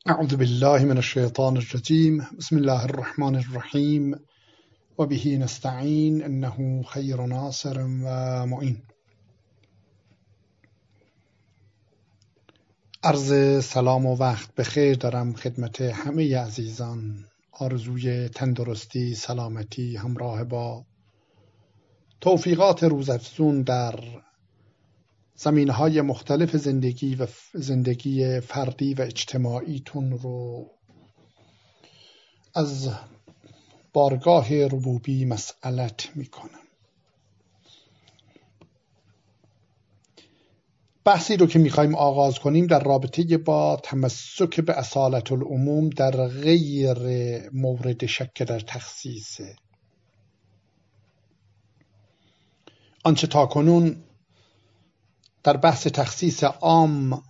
اعوذ بالله من الشیطان الرجیم. بسم الله الرحمن الرحیم و به نستعین انه خیر ناصر و معین. عرض سلام و وقت بخیر دارم خدمت همه عزیزان. آرزوی تندرستی، سلامتی همراه با توفیقات روزافزون در زمینه‌های مختلف زندگی و زندگی فردی و اجتماعیتون رو از بارگاه ربوبی مسئلت میکنم. بحثی رو که میخوایم آغاز کنیم در رابطه با تمسک به اصالت العموم در غیر مورد شک در تخصیصه. آنچه تاکنون در بحث تخصیص عام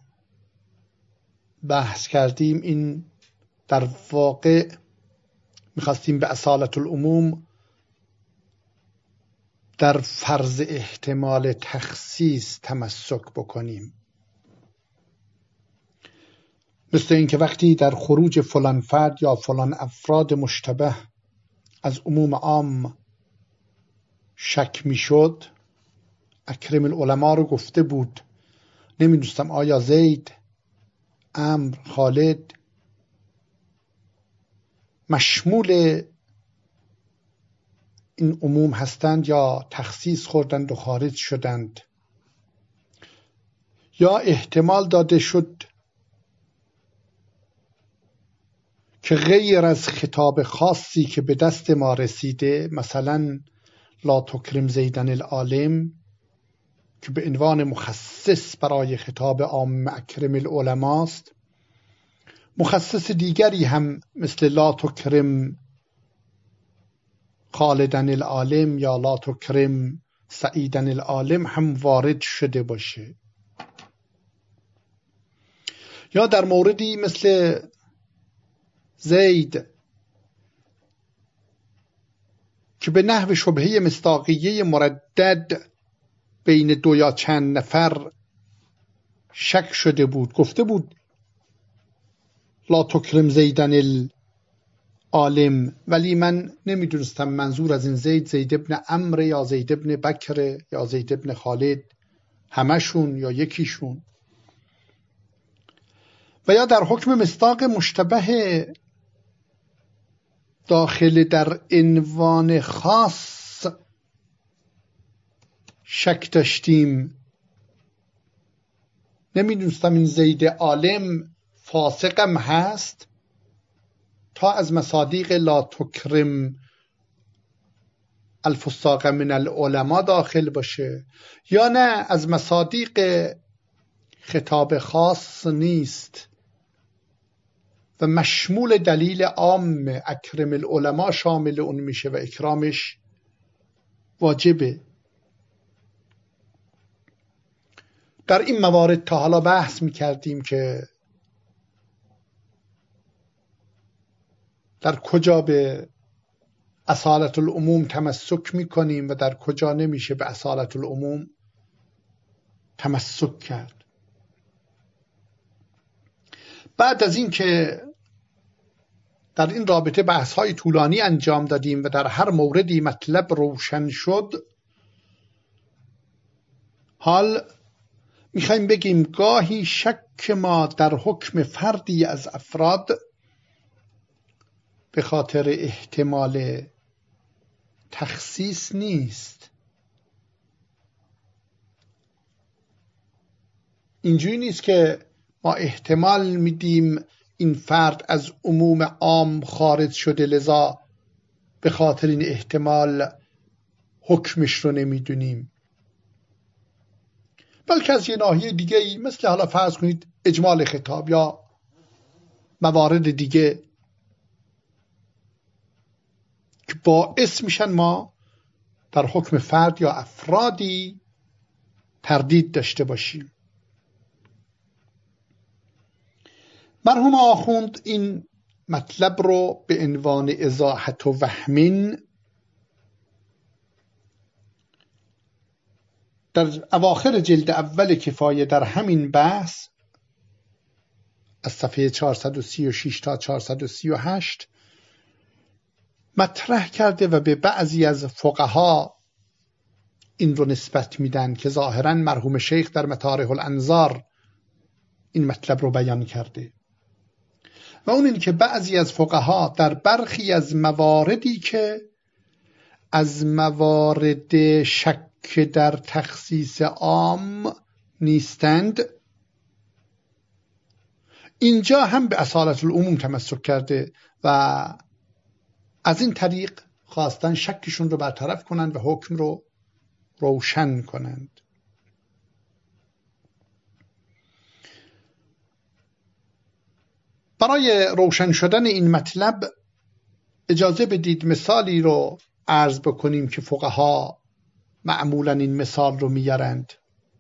بحث کردیم، این در واقع میخواستیم به اصالت العموم در فرض احتمال تخصیص تمسک بکنیم، مثل اینکه وقتی در خروج فلان فرد یا فلان افراد مشتبه از عموم عام شک میشد. اکرم العلماء رو گفته بود، نمیدونستم آیا زید، عمرو، خالد مشمول این عموم هستند یا تخصیص خوردند و خارج شدند، یا احتمال داده شد که غیر از خطاب خاصی که به دست ما رسیده، مثلا لا تکرم زیدن العالم که به عنوان مخصص برای خطاب عام اکرم العلماء است، مخصص دیگری هم مثل لا تکرم خالدن العالم یا لا تکرم سعیدن العالم هم وارد شده باشه، یا در موردی مثل زید که به نحو شبهه مصداقیه مردد بین دو یا چند نفر شک شده بود، گفته بود لا تکرم زیدن العالم، ولی من نمیدونستم منظور از این زید ابن عمرو یا زید ابن بکر یا زید ابن خالد، همشون یا یکیشون. و یا در حکم مصداق مشتبه داخل در عنوان خاص شک داشتیم، نمیدونستم این زید عالم فاسقم هست تا از مصادیق لا تکرم الفساق من العلماء داخل باشه، یا نه از مصادیق خطاب خاص نیست و مشمول دلیل عام اکرم العلماء شامل اون میشه و اکرامش واجبه. در این موارد تا حالا بحث میکردیم که در کجا به اصالت العموم تمسک میکنیم و در کجا نمیشه به اصالت العموم تمسک کرد. بعد از این که در این رابطه بحث‌های طولانی انجام دادیم و در هر موردی مطلب روشن شد، حال میخوایم بگیم گاهی شک ما در حکم فردی از افراد به خاطر احتمال تخصیص نیست. اینجوری نیست که ما احتمال میدیم این فرد از عموم عام خارج شده، لذا به خاطر این احتمال حکمش رو نمیدونیم، بلکه از یه ناحیه دیگه ای، مثل حالا فرض کنید اجمال خطاب یا موارد دیگه که باعث میشن ما در حکم فرد یا افرادی تردید داشته باشیم. مرحوم آخوند این مطلب رو به عنوان ازاحت و وهمین در اواخر جلد اول کفایه در همین بحث از صفحه 436 تا 438 مطرح کرده و به بعضی از فقها این رو نسبت میدن که ظاهراً مرحوم شیخ در مطارح الانظار این مطلب رو بیان کرده و اون این که بعضی از فقها در برخی از مواردی که از موارد شک در تخصیص عام نیستند اینجا هم به اصالت العموم تمسک کرده و از این طریق خواستن شکشون رو برطرف کنند و حکم رو روشن کنند. برای روشن شدن این مطلب اجازه بدید مثالی رو عرض بکنیم که فقها معمولا این مثال رو میارند.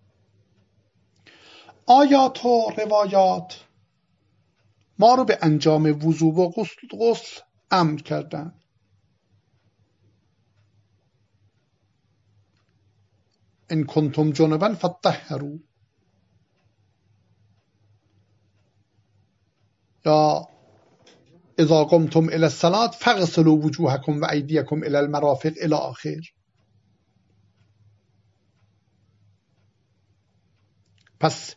آیات و روایات ما رو به انجام وضو و غسل امر کردن. ان کنتم جنبا فطهروا، یا اذا قمتم الى الصلاة فاغسلوا وجوهكم و ایدیکم الى المرافق الى آخر. پس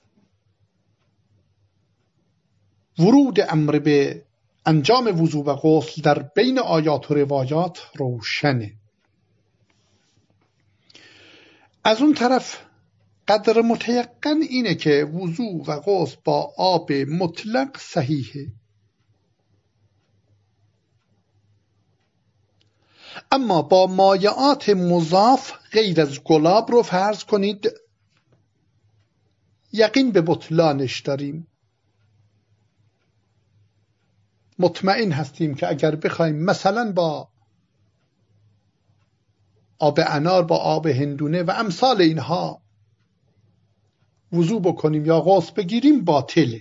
ورود امر به انجام وضو و غسل در بین آیات و روایات روشنه. از اون طرف قدر متیقن اینه که وضو و غسل با آب مطلق صحیحه، اما با مایعات مضاف غیر از گلاب رو فرض کنید یقین به بطلانش داریم. مطمئن هستیم که اگر بخوایم مثلا با آب انار، با آب هندونه و امثال اینها وضو بکنیم یا غسل بگیریم باطله.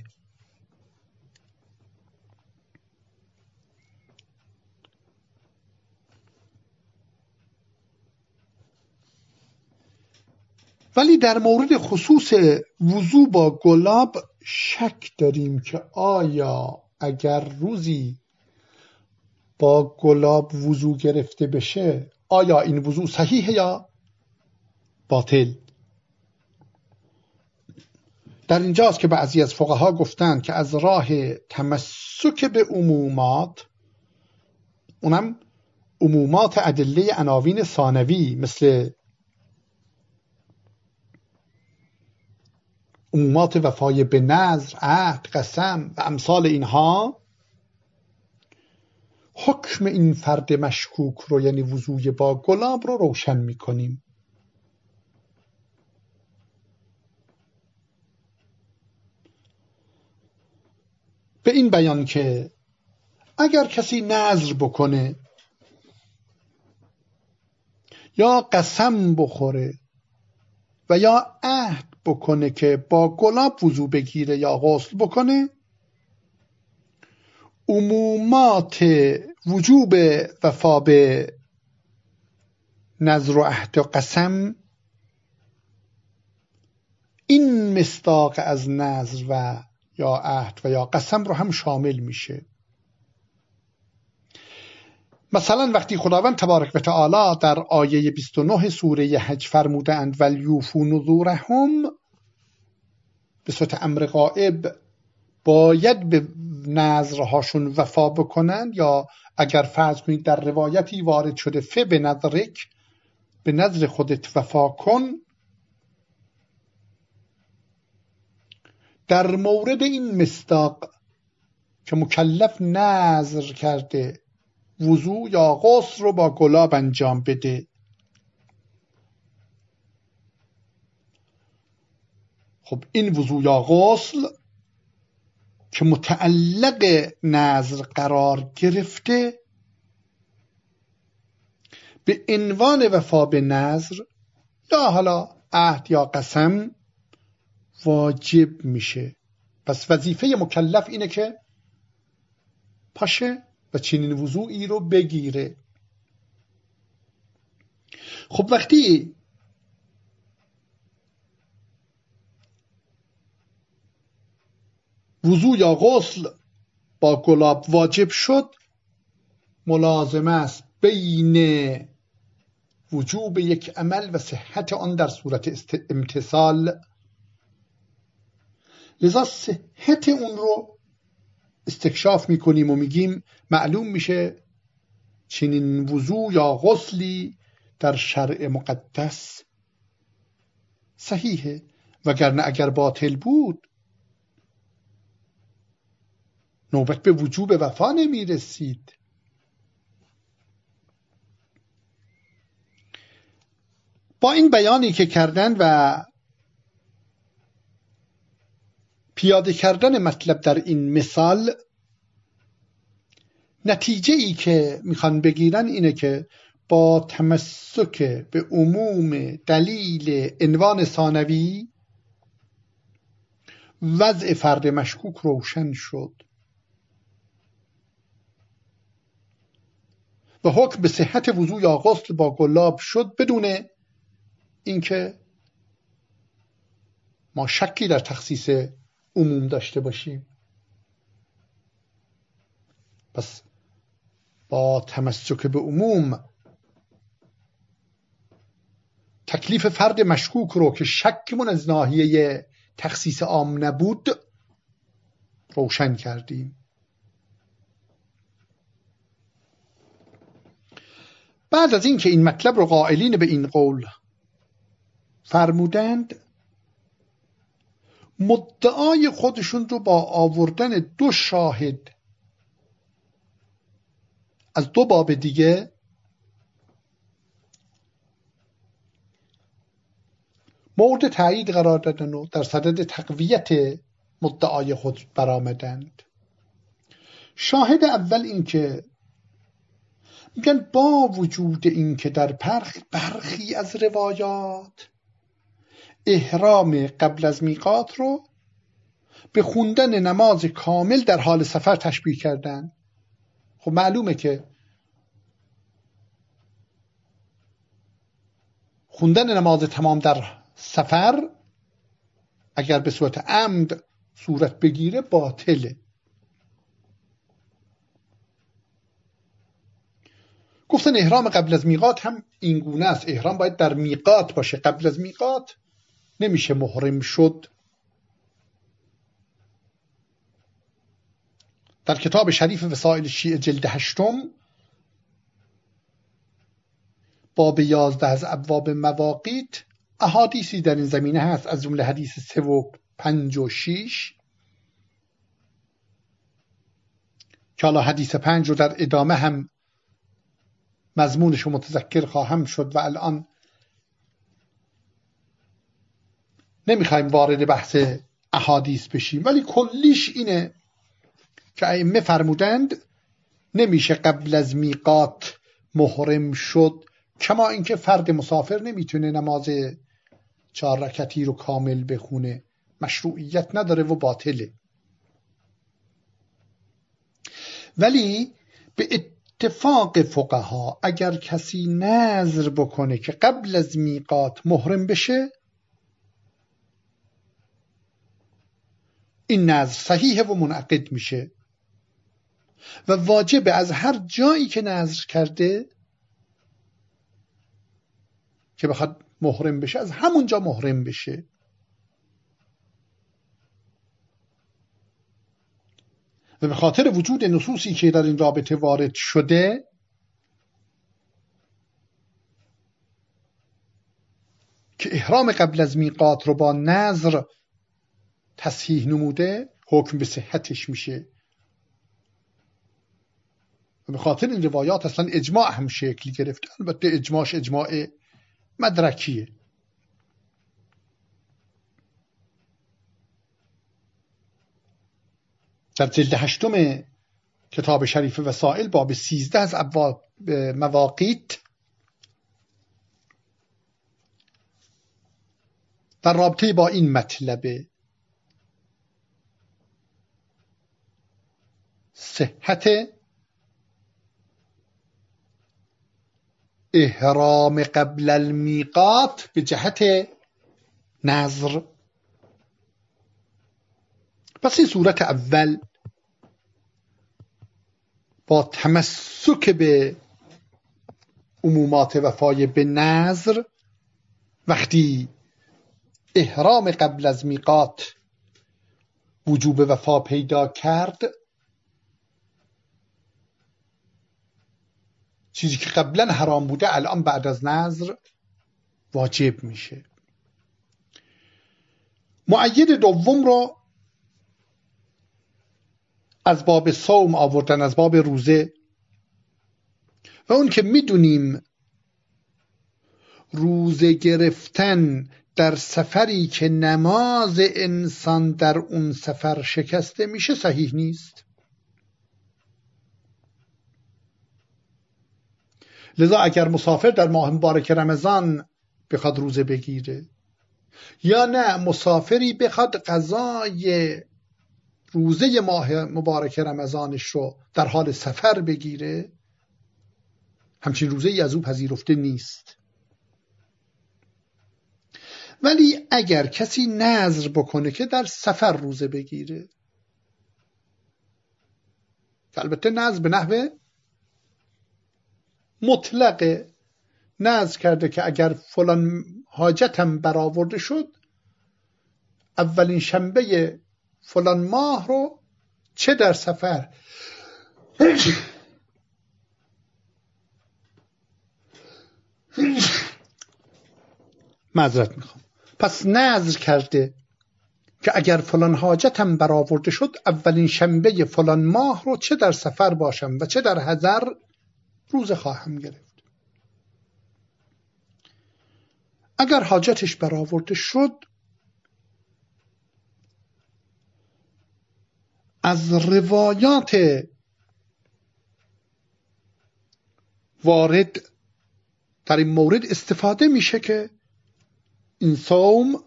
ولی در مورد خصوص وضو با گلاب شک داریم که آیا اگر روزی با گلاب وضو گرفته بشه آیا این وضو صحیحه یا باطل. در اینجاست که بعضی از فقها گفتند که از راه تمسک به عمومات، اونم عمومات ادله عناوین ثانوی مثل عمومات وفای به نذر، عهد، قسم و امثال اینها، حکم این فرد مشکوک رو یعنی وضوی با گلاب رو روشن می‌کنیم. به این بیان که اگر کسی نذر بکنه یا قسم بخوره و یا عهد بکنه که با گلاب وضو بگیره یا غسل بکنه، عمومات وجوب وفا به نذر و عهد و قسم این مصداق از نذر و یا عهد و یا قسم رو هم شامل میشه. مثلا وقتی خداوند تبارک و تعالی در آیه 29 سوره حج فرموده اند ولیوفوا نذورهم، به صورت امر غائب باید به نذرهاشون وفا بکنند، یا اگر فرض کنید در روایتی وارد شده به نذرک، به نذر خودت وفا کن، در مورد این مصداق که مکلف نذر کرده وضو یا غسل رو با گلاب انجام بده، خب این وضو یا غسل که متعلق نذر قرار گرفته به عنوان وفا به نذر یا حالا عهد یا قسم واجب میشه. پس وظیفه مکلف اینه که پاشه و چنین وضوعی رو بگیره. خب وقتی وضو یا غسل با گلاب واجب شد، ملازم است بین وجوب یک عمل و صحت آن در صورت امتثال. لذا صحت اون رو استکشاف میکنیم و میگیم معلوم میشه چنین وضو یا غسلی در شرع مقدس صحیحه، وگرنه اگر باطل بود نوبت به وجوب وفا نمی رسید. با این بیانی که کردن و پیاده کردن مطلب در این مثال، نتیجه ای که میخوان بگیرن اینه که با تمسک به عموم دلیل عنوان ثانوی وضع فرد مشکوک روشن شد و حکم به صحت وضو یا غسل با گلاب شد بدون اینکه ما شکی در تخصیص عموم داشته باشیم. پس با تمسک به عموم تکلیف فرد مشکوک رو که شکمون از ناحیه تخصیص عام نبود روشن کردیم. بعد از این که این مطلب رو قائلین به این قول فرمودند، مدعای خودشون رو با آوردن دو شاهد از دو باب دیگه مورد تایید قرار دادن و در صدد تقویت مدعای خود برآمدند. شاهد اول این که میگن با وجود این که در برخی از روایات احرام قبل از میقات رو به خوندن نماز کامل در حال سفر تشبیه کردن. خب معلومه که خوندن نماز تمام در سفر اگر به صورت عمد صورت بگیره باطله. گفتن احرام قبل از میقات هم این گونه است. احرام باید در میقات باشه، قبل از میقات نمیشه محرم شد. در کتاب شریف وسائل شیعه جلد 8 باب 11 از ابواب مواقیت احادیثی در این زمینه هست، از جمله حدیث 3 و 5 و 6 که حالا حدیث 5 رو در ادامه هم مضمونش رو متذکر خواهم شد و الان نمیخوایم وارد بحث احادیث بشیم، ولی کلیش اینه که ائمه فرمودند نمیشه قبل از میقات محرم شد، کما اینکه فرد مسافر نمیتونه نماز 4 رکعتی رو کامل بخونه، مشروعیت نداره و باطله. ولی به اتفاق فقها اگر کسی نذر بکنه که قبل از میقات محرم بشه، این نذر صحیحه و منعقد میشه و واجبه از هر جایی که نذر کرده که بخواد محرم بشه از همونجا محرم بشه. و به خاطر وجود نصوصی که در این رابطه وارد شده که احرام قبل از میقات رو با نذر تصحیح نموده، حکم به صحتش میشه. و به خاطر این روایات اصلا اجماع هم شکل گرفته. البته اجماعش اجماع مدرکیه. در جلد 8 کتاب شریف وسائل باب 13 از ابواب مواقیت در رابطه با این مطلب صحت احرام قبل المیقات به جهت نذر پس این صورت اول با تمسک به عمومات وفای به نذر، وقتی احرام قبل از میقات وجوب وفا پیدا کرد، چیزی که قبلا حرام بوده الان بعد از نذر واجب میشه. مؤید دوم رو از باب صوم آوردن، از باب روزه، و اون که میدونیم روزه گرفتن در سفری که نماز انسان در اون سفر شکسته میشه صحیح نیست. لذا اگر مسافر در ماه مبارک رمضان بخواد روزه بگیره، یا نه مسافری بخواد قضای روزه ماه مبارک رمضانش رو در حال سفر بگیره، همچین روزه ای از او پذیرفته نیست. ولی اگر کسی نذر بکنه که در سفر روزه بگیره، البته نذر به نحو مطلق نذر کرده که اگر فلان حاجتم برآورده شد اولین شنبه فلان ماه رو چه در سفر معذرت میخوام، پس نذر کرده که اگر فلان حاجتم برآورده شد اولین شنبه فلان ماه رو چه در سفر باشم و چه در حضر روزه خواهم گرفت. اگر حاجتش برآورده شد از روایات وارد در این مورد استفاده میشه که این صوم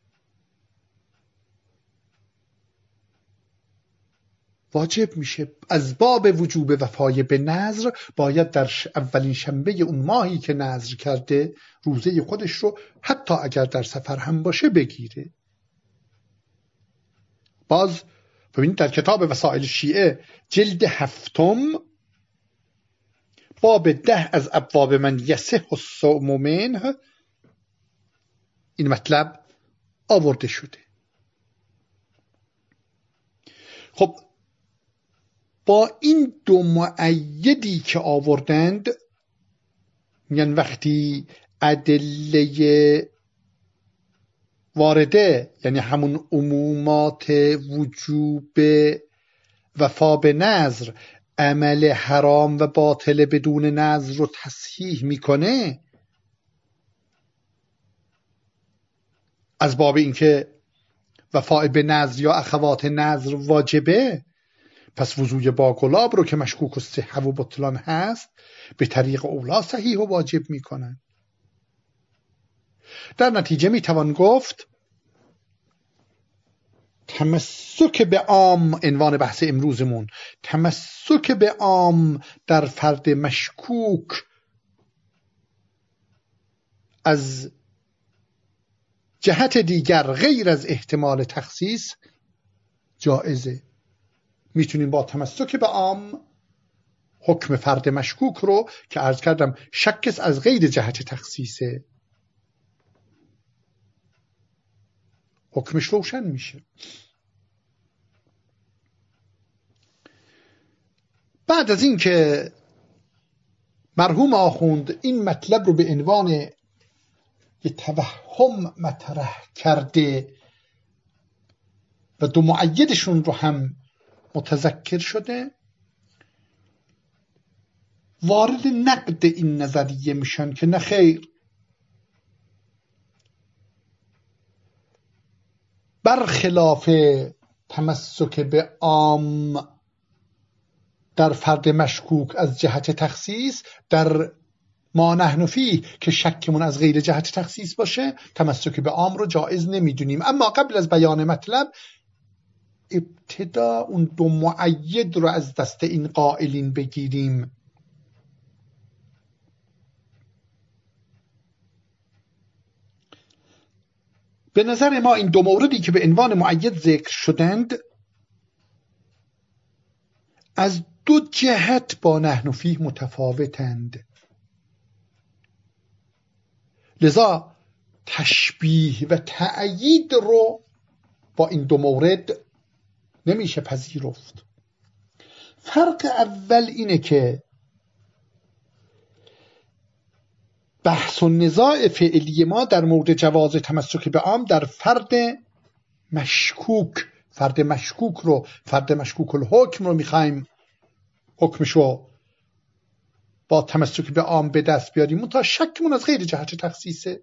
واجب میشه. از باب وجوب وفای به نذر باید در اولین شنبه اون ماهی که نذر کرده روزه خودش رو حتی اگر در سفر هم باشه بگیره. باز ببینید در کتاب وسائل شیعه جلد 7 باب 10 از ابواب من یصح الصوم منه این مطلب آورده شده. خب با این دو مؤیدی که آوردند، یعنی وقتی ادله وارده یعنی همون عمومات وجوب وفا به نذر عمل حرام و باطل بدون نذر رو تصحیح میکنه، از باب اینکه وفا به نذر یا اخوات نذر واجبه، پس وضوی با گلاب رو که مشکوک و صحه و بطلان هست به طریق اولا صحیح و واجب میکنن. در نتیجه میتوان گفت تمسک به عام، عنوان بحث امروزمون، تمسک به عام در فرد مشکوک از جهت دیگر غیر از احتمال تخصیص جائزه. میتونیم با تمسک به عام حکم فرد مشکوک رو که عرض کردم شکست از غیر جهت تخصیصه حکمش روشن میشه. بعد از این که مرحوم آخوند این مطلب رو به عنوان یه توهم مطرح کرده و دو مؤیدشون رو هم متذکر شده، وارد نقد این نظریه میشن که نه خیر، برخلاف تمسک به عام در فرد مشکوک از جهت تخصیص، در ما نحن فیه که شکمون از غیر جهت تخصیص باشه تمسک به عام رو جایز نمیدونیم. اما قبل از بیان مطلب ابتدا اون دو مؤید رو از دست این قائلین بگیریم. به نظر ما این دو موردی که به عنوان مؤید ذکر شدند از دو جهت با نحن فیه متفاوتند. لذا تشبیه و تأیید رو با این دو مورد نمیشه پذیرفت. فرق اول اینه که بحث و نزاع فعلی ما در مورد جواز تمسک به عام در فرد مشکوک الحکم رو میخوایم حکمشو با تمسک به عام به دست بیاریم، تا شکمون از غیر جهت تخصیصه.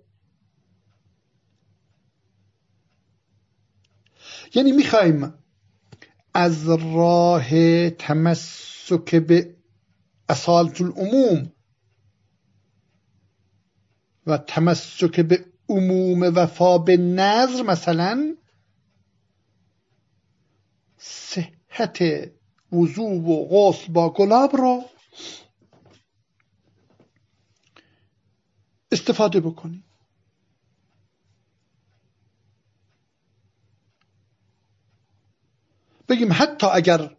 یعنی میخوایم از راه تمسک به اصالت العموم و تمسک به عموم وفا به نظر مثلا صحت وضو و غسل با گلاب را استفاده بکنیم. بگیم حتی اگر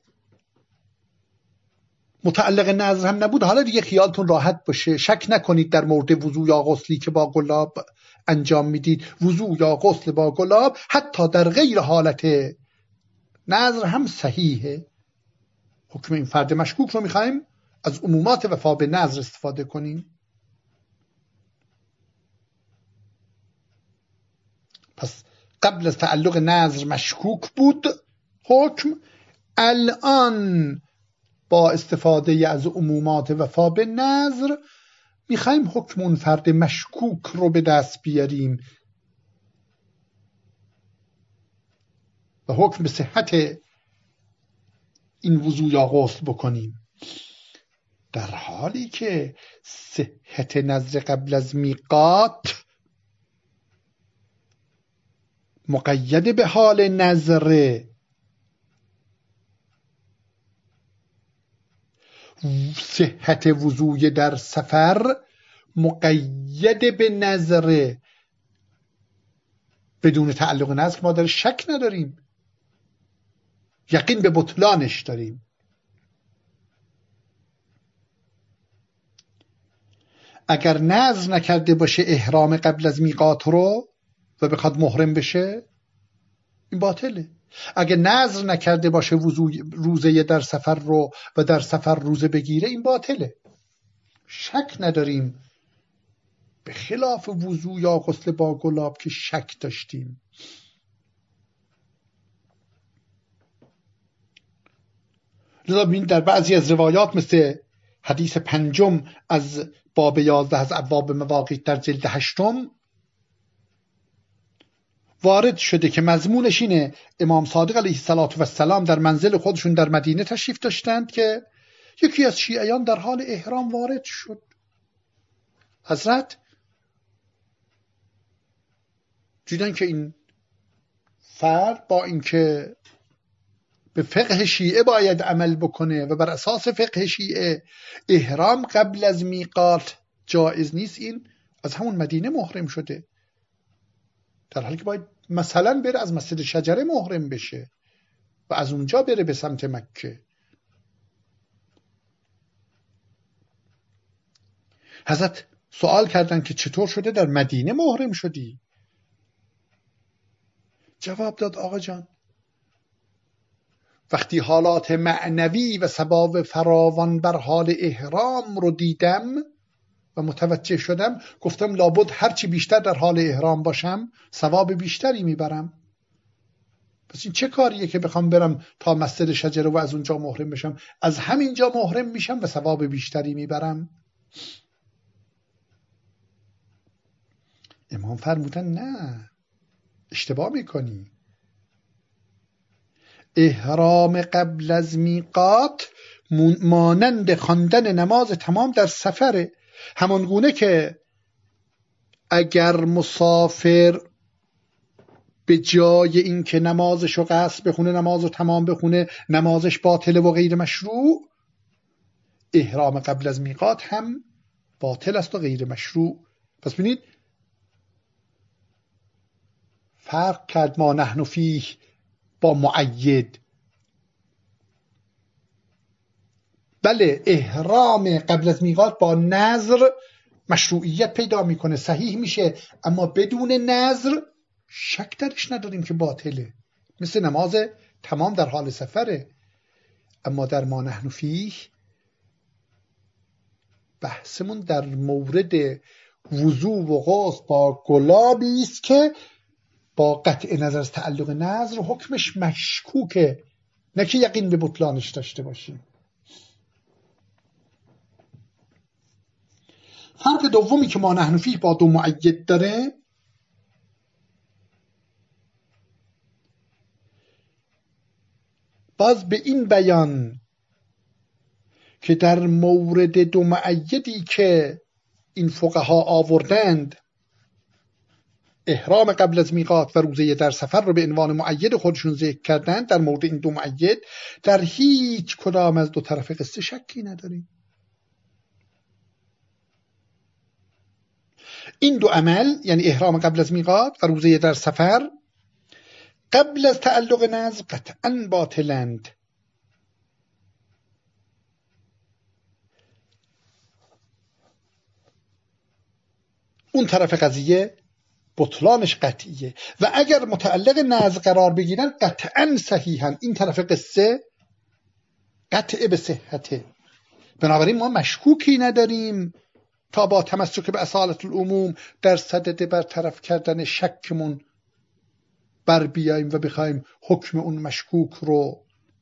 متعلق نظر هم نبود، حالا دیگه خیالتون راحت باشه، شک نکنید در مورد وضو یا غسلی که با گلاب انجام میدید، وضو یا غسل با گلاب حتی در غیر حالت نظر هم صحیحه. حکم این فرد مشکوک رو میخوایم از عمومات وفا به نظر استفاده کنیم. پس قبل از تعلق نظر مشکوک بود حکم، الان با استفاده از عمومات وفا به نظر میخوایم حکم اون فرد مشکوک رو به دست بیاریم و حکم به صحت این وضو یا غسل بکنیم، در حالی که صحت نظر قبل از میقات مقید به حال نظره. صحت وضوی در سفر مقید به نظره، بدون تعلق نظر ما در شک نداریم، یقین به بطلانش داریم. اگر نظر نکرده باشه احرام قبل از میقات رو و بخواد محرم بشه، این باطله. اگر نظر نکرده باشه روزه در سفر رو و در سفر روزه بگیره، این باطله. شک نداریم، به خلاف وضو یا غسل با گلاب که شک داشتیم. لذا ببینید در بعضی از روایات مثل حدیث 5 از باب 11 از ابواب مواقیت در جلد 8 وارد شده که مضمونش اینه: امام صادق علیه السلام در منزل خودشون در مدینه تشریف داشتند که یکی از شیعیان در حال احرام وارد شد. حضرت دیدن که این فرد با اینکه به فقه شیعه باید عمل بکنه و بر اساس فقه شیعه احرام قبل از میقات جایز نیست، این از همون مدینه محرم شده، در حالی که باید مثلا بره از مسجد شجره محرم بشه و از اونجا بره به سمت مکه. حضرت سوال کردن که چطور شده در مدینه محرم شدی؟ جواب داد: آقا جان، وقتی حالات معنوی و ثواب فراوان بر حال احرام رو دیدم و متوجه شدم، گفتم لابد هرچی بیشتر در حال احرام باشم ثواب بیشتری میبرم. پس این چه کاریه که بخوام برم تا مسجد شجره و از اونجا محرم بشم؟ از همینجا محرم میشم و ثواب بیشتری میبرم. امام فرمودن نه، اشتباه میکنی. احرام قبل از میقات مانند خواندن نماز تمام در سفره، همان گونه که اگر مسافر به جای این که نمازشو قصر بخونه نمازو تمام بخونه، نمازش باطله و غیر مشروع، احرام قبل از میقات هم باطل است و غیر مشروع. پس ببینید فرق کرد ما نحن فیه با مؤید. بله احرام قبل از میقات با نذر مشروعیت پیدا میکنه، صحیح میشه، اما بدون نذر شک درش نداریم که باطله، مثل نماز تمام در حال سفره. اما در ما نحن فیه بحثمون در مورد وضو و غسل با گلابی است که با قطع نظر از تعلق نذر حکمش مشکوکه، نه که یقین به بطلانش داشته باشیم. فرق دومی که ما نحن فیه با دو مؤید داره، باز به این بیان که در مورد دو مؤیدی که این فقها آوردند احرام قبل از میقات و روزه در سفر رو به عنوان مؤید خودشون ذکر کردند، در مورد این دو مؤید در هیچ کدام از دو طرف قصه شکی نداریم. این دو عمل یعنی احرام قبل از میقات و روزه در سفر قبل از تعلق نذر قطعاً باطلند. اون طرف قضیه بطلانش قطعیه و اگر متعلق نذر قرار بگیرن قطعاً صحیحن. این طرف قصه قطع به صحته، بنابراین ما مشکوکی نداریم تا با تمسک به اصالت العموم در صدد برطرف کردن شکمون بر بیاییم و بخوایم حکم اون مشکوک رو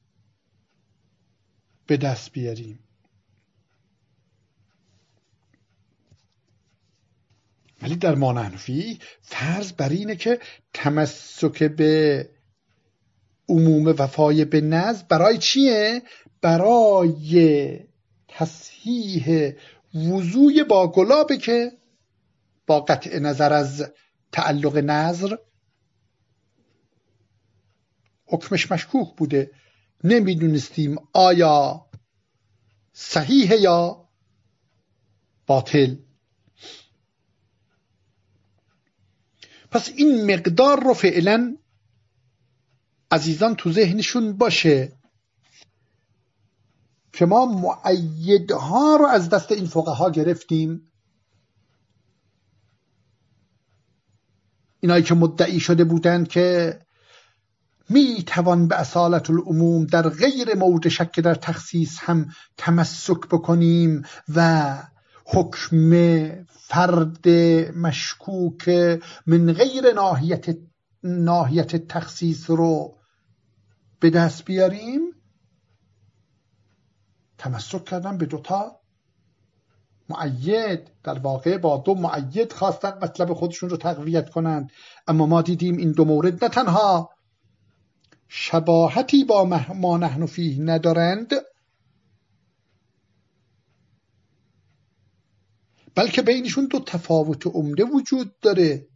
به دست بیاریم. ولی در ما نحن فیه فرض بر اینه که تمسک به عموم وفای به نذر برای چیه؟ برای تصحیح وضوی با گلابه که با قطع نظر از تعلق نذر حکمش مشکوک بوده، نمیدونستیم آیا صحیح یا باطل. پس این مقدار رو فعلا عزیزان تو ذهنشون باشه که ما مؤیدها رو از دست این فقها گرفتیم، اینایی که مدعی شده بودند که می توان به اصالت العموم در غیر مورد شک در تخصیص هم تمسک بکنیم و حکم فرد مشکوک من غیر ناحیت تخصیص رو به دست بیاریم. تمسک کردن به دوتا مؤید، در واقع با دو مؤید خواستن مطلب خودشون رو تقویت کنند. اما ما دیدیم این دو مورد نه تنها شباهتی با ما نحن فیه ندارند، بلکه بینشون دو تفاوت عمده وجود داره.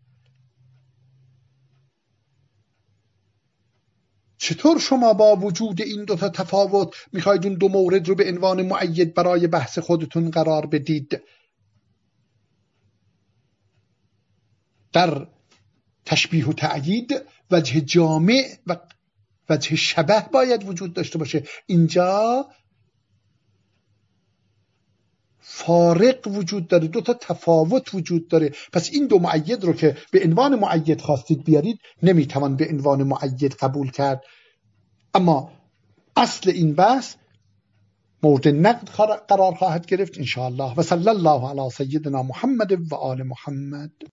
چطور شما با وجود این دو تا تفاوت میخواید اون دو مورد رو به عنوان مؤید برای بحث خودتون قرار بدید؟ در تشبیه و تأیید وجه جامع و وجه شبه باید وجود داشته باشه. اینجا فارق وجود داره، دو تا تفاوت وجود داره. پس این دو مؤید رو که به عنوان مؤید خواستید بیارید نمیتوان به عنوان مؤید قبول کرد. اما اصل این بحث مورد نقد قرار خواهد گرفت ان شاء الله. و صلی الله علی سیدنا محمد و آل محمد.